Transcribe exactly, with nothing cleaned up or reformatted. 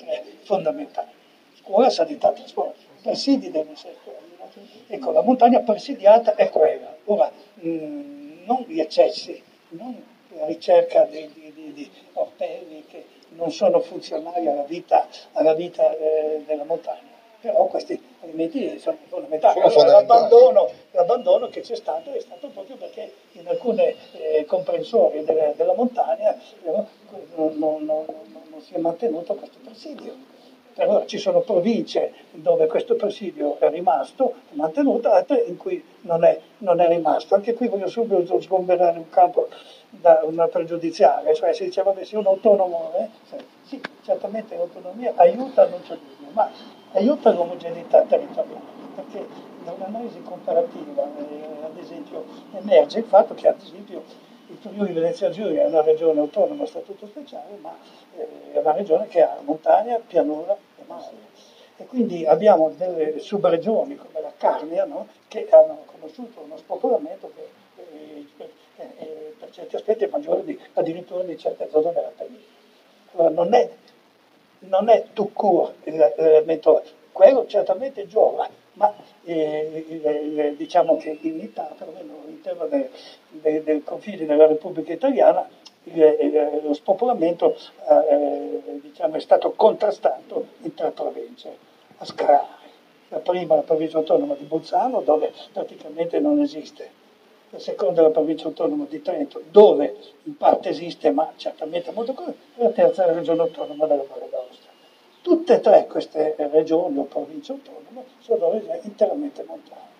tre fondamentali: scuola, sanità, trasporto. I presidi devono essere quelli. Ecco, la montagna presidiata è quella. Ora, mh, non gli eccessi, non la ricerca di, di, di, di orpelli che non sono funzionali alla vita, alla vita eh, della montagna, però questi alimenti sono fondamentali. Sono Allora, fondamentali. l'abbandono, l'abbandono che c'è stato è stato proprio perché in alcune eh, comprensori della, della montagna eh, non, non, non, non si è mantenuto questo presidio. Per ora ci sono province dove questo presidio è rimasto, è mantenuto, altre in cui non è, non è rimasto. Anche qui voglio subito sgomberare un campo da una pregiudiziale, cioè si diceva che se un autonomo è, sì, certamente l'autonomia aiuta, non c'è dubbio, ma aiuta l'omogeneità territoriale, perché da un'analisi comparativa, eh, ad esempio, emerge il fatto che ad esempio il Friuli Venezia Giulia è una regione autonoma a statuto speciale, ma eh, è una regione che ha montagna, pianura e mare. E quindi abbiamo delle subregioni come la Carnia, no? Che hanno conosciuto uno spopolamento che eh, eh, eh, per certi aspetti è maggiore di, addirittura di certe zone della penisola. Allora non è, non è tout court l'elemento, quello certamente gioca, ma eh, il, il, diciamo che in Italia, perlomeno all'interno del, del, del confine della Repubblica Italiana, il, il, lo spopolamento eh, diciamo, è stato contrastato in tre province, a scalare. La prima è la provincia autonoma di Bolzano, dove praticamente non esiste. La seconda è la provincia autonoma di Trento, dove in parte esiste, ma certamente molto poco, e la terza è la regione autonoma della Valle d'Aosta. Tutte e tre queste regioni o province autonome sono interamente montane.